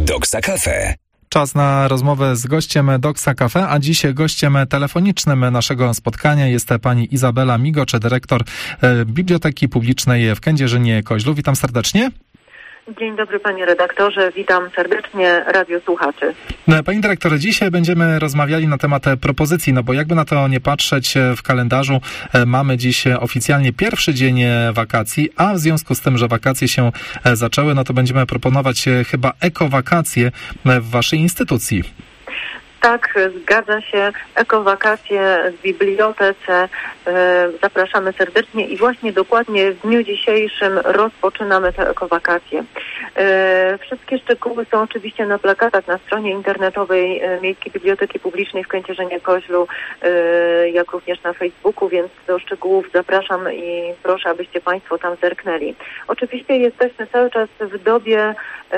Doksa Cafe. Czas na rozmowę z gościem Doksa Cafe, a dziś gościem telefonicznym naszego spotkania jest pani Izabela Migocze, dyrektor Biblioteki Publicznej w Kędzierzynie-Koźlu. Witam serdecznie. Dzień dobry panie redaktorze, witam serdecznie radiosłuchaczy. Pani dyrektor, dzisiaj będziemy rozmawiali na temat propozycji, bo jakby na to nie patrzeć, w kalendarzu mamy dziś oficjalnie pierwszy dzień wakacji, a w związku z tym, że wakacje się zaczęły, to będziemy proponować chyba ekowakacje w waszej instytucji. Tak, zgadza się. Ekowakacje w bibliotece. Zapraszamy serdecznie i właśnie dokładnie w dniu dzisiejszym rozpoczynamy te ekowakacje. Wszystkie szczegóły są oczywiście na plakatach na stronie internetowej Miejskiej Biblioteki Publicznej w Kędzierzynie-Koźlu, jak również na Facebooku, więc do szczegółów zapraszam i proszę, abyście Państwo tam zerknęli. Oczywiście jesteśmy cały czas w dobie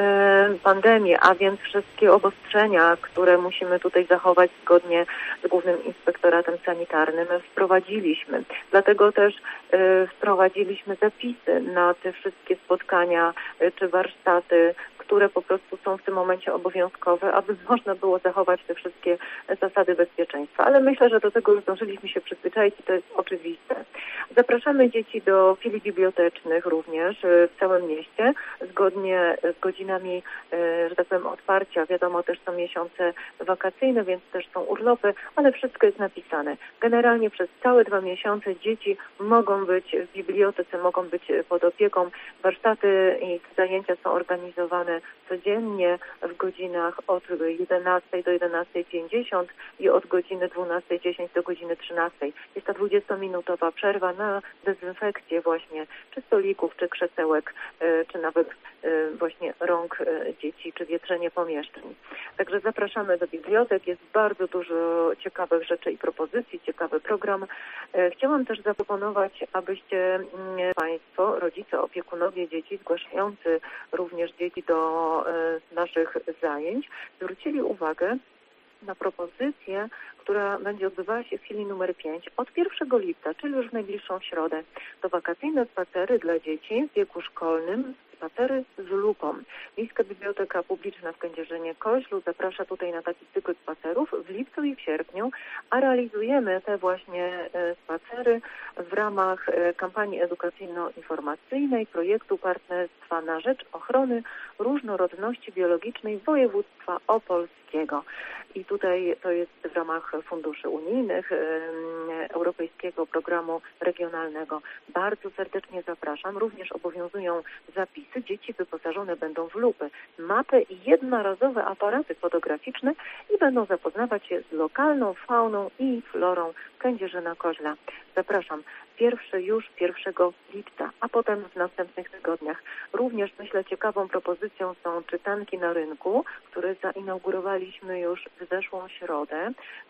pandemii, a więc wszystkie obostrzenia, które musimy tutaj zachować zgodnie z Głównym Inspektoratem Sanitarnym, wprowadziliśmy. Dlatego też wprowadziliśmy zapisy na te wszystkie spotkania czy warsztaty, które po prostu są w tym momencie obowiązkowe, aby można było zachować te wszystkie zasady bezpieczeństwa. Ale myślę, że do tego już zdążyliśmy się przyzwyczaić i to jest oczywiste. Zapraszamy dzieci do filii bibliotecznych również w całym mieście, zgodnie z godzinami, że tak powiem, otwarcia. Wiadomo, też są miesiące wakacyjne, więc też są urlopy, ale wszystko jest napisane. Generalnie przez całe 2 miesiące dzieci mogą być w bibliotece, mogą być pod opieką. Warsztaty i zajęcia są organizowane codziennie w godzinach od 11 do 11:50 i od godziny 12:10 do godziny 13:00. Jest ta 20-minutowa przerwa na dezynfekcję właśnie czy stolików, czy krzesełek, czy nawet właśnie rąk dzieci, czy wietrzenie pomieszczeń. Także zapraszamy do bibliotek. Jest bardzo dużo ciekawych rzeczy i propozycji, ciekawy program. Chciałam też zaproponować, abyście Państwo, rodzice, opiekunowie dzieci, zgłaszający również dzieci do naszych zajęć, zwrócili uwagę na propozycję, która będzie odbywała się w filii numer 5 od 1 lipca, czyli już w najbliższą środę. To wakacyjne spacery dla dzieci w wieku szkolnym, spacery z lupą. Miejska Biblioteka Publiczna w Kędzierzynie-Koźlu zaprasza tutaj na taki cykl spacerów w lipcu i w sierpniu, a realizujemy te właśnie spacery w ramach kampanii edukacyjno-informacyjnej projektu Partnerstwa na rzecz ochrony różnorodności biologicznej województwa opolskiego. I tutaj to jest w ramach funduszy unijnych, Europejskiego Programu Regionalnego. Bardzo serdecznie zapraszam. Również obowiązują zapisy. Dzieci wyposażone będą w lupy, mapy i jednorazowe aparaty fotograficzne i będą zapoznawać się z lokalną fauną i florą Kędzierzyna-Koźla. Zapraszam. Już 1 lipca, a potem w następnych tygodniach. Również myślę ciekawą propozycją są czytanki na rynku, które zainaugurowaliśmy już w zeszłą środę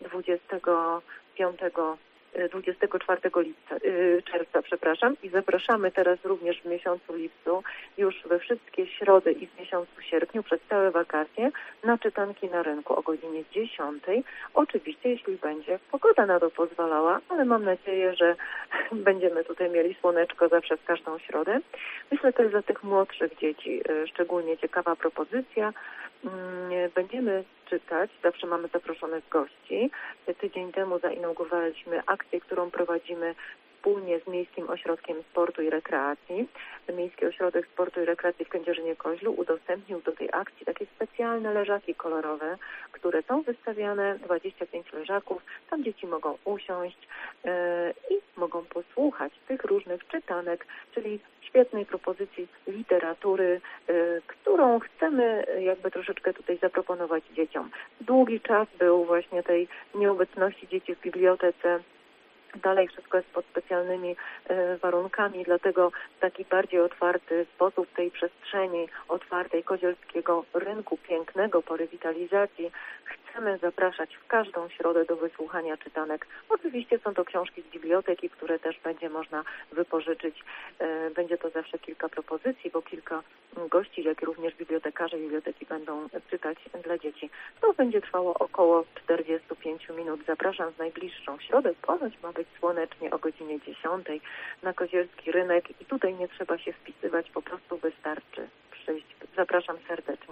24 czerwca, i zapraszamy teraz również w miesiącu lipcu, już we wszystkie środy i w miesiącu sierpniu przez całe wakacje na czytanki na rynku o godzinie 10. Oczywiście, jeśli będzie pogoda na to pozwalała, ale mam nadzieję, że będziemy tutaj mieli słoneczko zawsze w każdą środę. Myślę, to jest dla tych młodszych dzieci szczególnie ciekawa propozycja. Będziemy czytać, zawsze mamy zaproszonych gości. Tydzień temu zainaugurowaliśmy akcję, którą prowadzimy wspólnie z Miejskim Ośrodkiem Sportu i Rekreacji. Miejski Ośrodek Sportu i Rekreacji w Kędzierzynie-Koźlu udostępnił do tej akcji takie specjalne leżaki kolorowe, które są wystawiane, 25 leżaków. Tam dzieci mogą usiąść i mogą posłuchać tych różnych czytanek, czyli świetnej propozycji literatury, którą chcemy jakby troszeczkę tutaj zaproponować dzieciom. Długi czas był właśnie tej nieobecności dzieci w bibliotece. Dalej wszystko jest pod specjalnymi warunkami, dlatego w taki bardziej otwarty sposób tej przestrzeni otwartej kozielskiego rynku pięknego po rewitalizacji chcemy zapraszać w każdą środę do wysłuchania czytanek. Oczywiście są to książki z biblioteki, które też będzie można wypożyczyć. Będzie to zawsze kilka propozycji, bo kilka gości, jak i również bibliotekarze biblioteki będą czytać dla dzieci. To będzie trwało około 45 minut. Zapraszam w najbliższą środę. Ponoć ma być słonecznie o godzinie 10 na Kozielski Rynek i tutaj nie trzeba się wpisywać, po prostu wystarczy przyjść. Zapraszam serdecznie.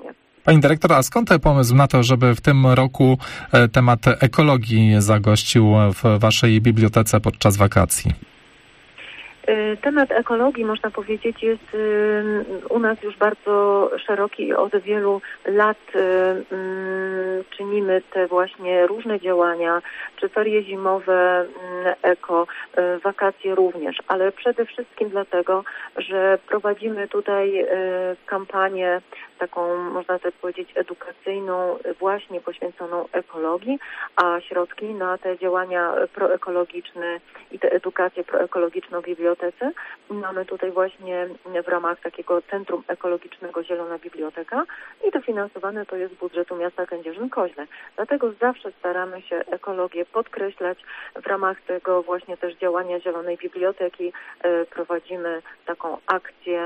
Pani dyrektor, a skąd pomysł na to, żeby w tym roku temat ekologii zagościł w waszej bibliotece podczas wakacji? Temat ekologii, można powiedzieć, jest u nas już bardzo szeroki i od wielu lat czynimy te właśnie różne działania, czy ferie zimowe, eko, wakacje również, ale przede wszystkim dlatego, że prowadzimy tutaj kampanię taką, można tak powiedzieć, edukacyjną, właśnie poświęconą ekologii, a środki na te działania proekologiczne i tę edukację proekologiczną w bibliotece mamy tutaj właśnie w ramach takiego Centrum Ekologicznego Zielona Biblioteka i dofinansowane to jest z budżetu miasta Kędzierzyn-Koźle. Dlatego zawsze staramy się ekologię podkreślać. W ramach tego właśnie też działania Zielonej Biblioteki prowadzimy taką akcję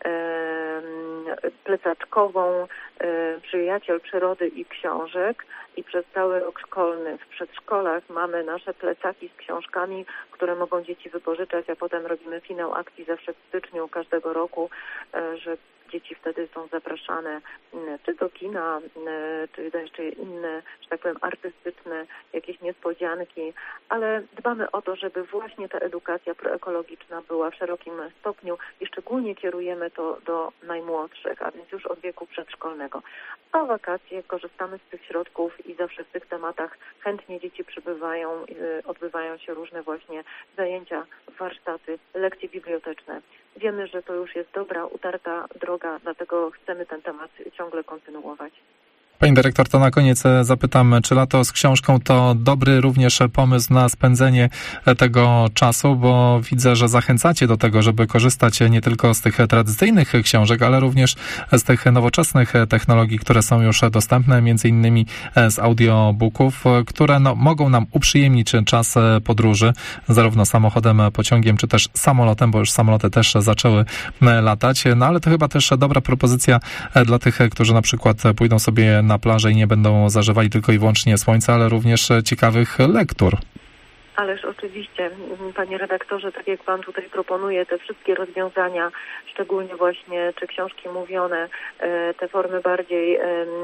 plecaczkową Przyjaciel Przyrody i Książek i przez cały rok szkolny w przedszkolach mamy nasze plecaki z książkami, które mogą dzieci wypożyczać, a potem robimy finał akcji zawsze w styczniu każdego roku, że dzieci wtedy są zapraszane czy do kina, czy do jeszcze inne, że tak powiem, artystyczne jakieś niespodzianki, ale dbamy o to, żeby właśnie ta edukacja proekologiczna była w szerokim stopniu i szczególnie kierujemy to do najmłodszych, a więc już od wieku przedszkolnego. A wakacje korzystamy z tych środków i zawsze w tych tematach chętnie dzieci przybywają, odbywają się różne właśnie zajęcia, warsztaty, lekcje biblioteczne. Wiemy, że to już jest dobra, utarta droga, dlatego chcemy ten temat ciągle kontynuować. Pani dyrektor, to na koniec zapytam, czy lato z książką to dobry również pomysł na spędzenie tego czasu, bo widzę, że zachęcacie do tego, żeby korzystać nie tylko z tych tradycyjnych książek, ale również z tych nowoczesnych technologii, które są już dostępne, między innymi z audiobooków, które mogą nam uprzyjemnić czas podróży, zarówno samochodem, pociągiem, czy też samolotem, bo już samoloty też zaczęły latać, no ale to chyba też dobra propozycja dla tych, którzy na przykład pójdą sobie na plażę i nie będą zażywali tylko i wyłącznie słońca, ale również ciekawych lektur. Ależ oczywiście, panie redaktorze, tak jak pan tutaj proponuje, te wszystkie rozwiązania, szczególnie właśnie czy książki mówione, te formy bardziej,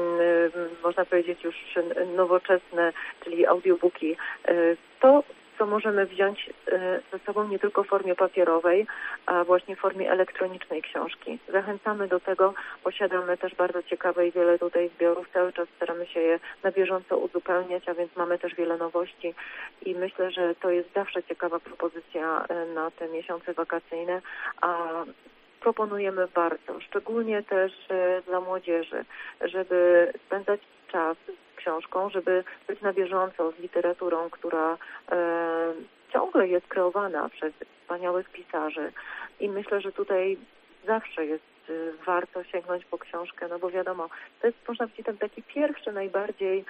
można powiedzieć już nowoczesne, czyli audiobooki, to co możemy wziąć ze sobą nie tylko w formie papierowej, a właśnie w formie elektronicznej książki. Zachęcamy do tego, posiadamy też bardzo ciekawe i wiele tutaj zbiorów, cały czas staramy się je na bieżąco uzupełniać, a więc mamy też wiele nowości i myślę, że to jest zawsze ciekawa propozycja na te miesiące wakacyjne, a proponujemy bardzo, szczególnie też dla młodzieży, żeby spędzać czas książką, żeby być na bieżąco z literaturą, która ciągle jest kreowana przez wspaniałych pisarzy i myślę, że tutaj zawsze jest warto sięgnąć po książkę, no bo wiadomo, to jest, można powiedzieć, ten taki pierwszy, najbardziej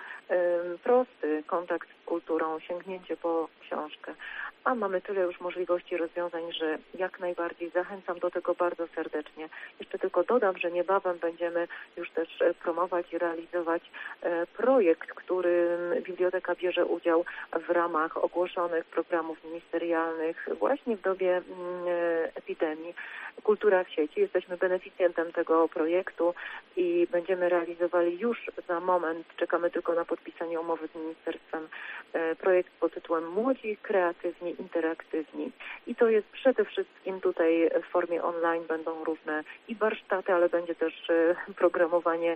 prosty kontakt z kulturą, sięgnięcie po książkę. A mamy tyle już możliwości rozwiązań, że jak najbardziej zachęcam do tego bardzo serdecznie. Jeszcze tylko dodam, że niebawem będziemy już też promować i realizować projekt, w którym biblioteka bierze udział w ramach ogłoszonych programów ministerialnych właśnie w dobie epidemii. Kultura w sieci. Jesteśmy beneficjentem tego projektu i będziemy realizowali już za moment, czekamy tylko na podpisanie umowy z ministerstwem, projekt pod tytułem Młodzi, Kreatywni, Interaktywni. I to jest przede wszystkim tutaj w formie online będą różne i warsztaty, ale będzie też programowanie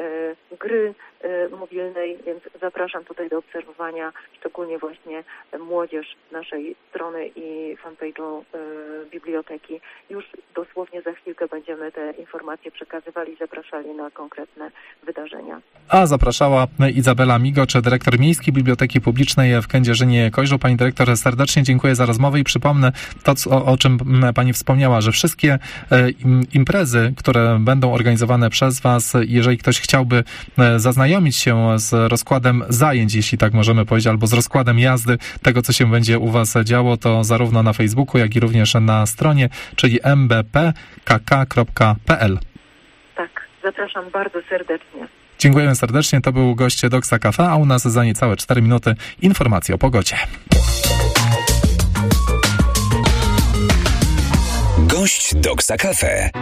gry mobilnej, więc zapraszam tutaj do obserwowania, szczególnie właśnie młodzież naszej strony i fanpage'u biblioteki. Już dosłownie za chwilkę będziemy te informacje przekazywali i zapraszali na konkretne wydarzenia. A zapraszała Izabela Migocz, dyrektor Miejskiej Biblioteki Publicznej w Kędzierzynie-Koźlu. Pani dyrektor, serdecznie dziękuję za rozmowę i przypomnę to, o czym pani wspomniała, że wszystkie imprezy, które będą organizowane przez was, jeżeli ktoś chciałby zaznajomić się z rozkładem zajęć, jeśli tak możemy powiedzieć, albo z rozkładem jazdy tego, co się będzie u was działo, to zarówno na Facebooku, jak i również na stronie, czyli mbpkk.pl. Tak, zapraszam bardzo serdecznie. Dziękujemy serdecznie. To był gość Doksa Cafe, a u nas za niecałe 4 minuty informacje o pogodzie. Gość Doksa Cafe.